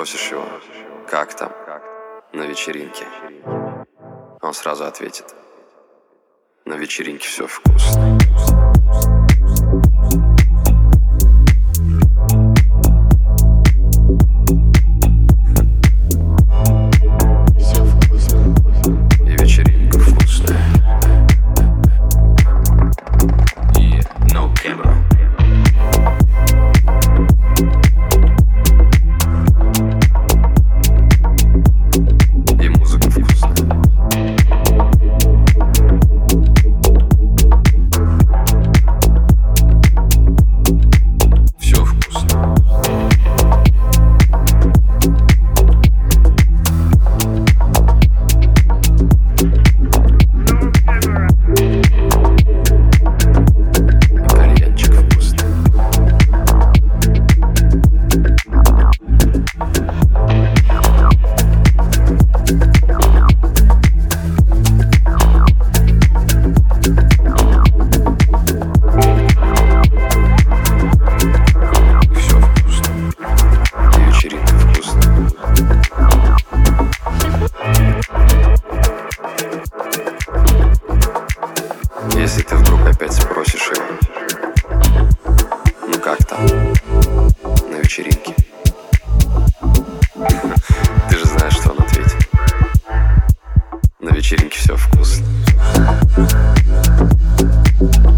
спросишь его, как там, на вечеринке, он сразу ответит: на вечеринке все вкусно. И вечеринка вкусная. No camera. И музыка вкусная. Все вкусно. Если ты вдруг опять спросишь его, ну как там, на вечеринке, ты же знаешь, что он ответит: на вечеринке все вкусно.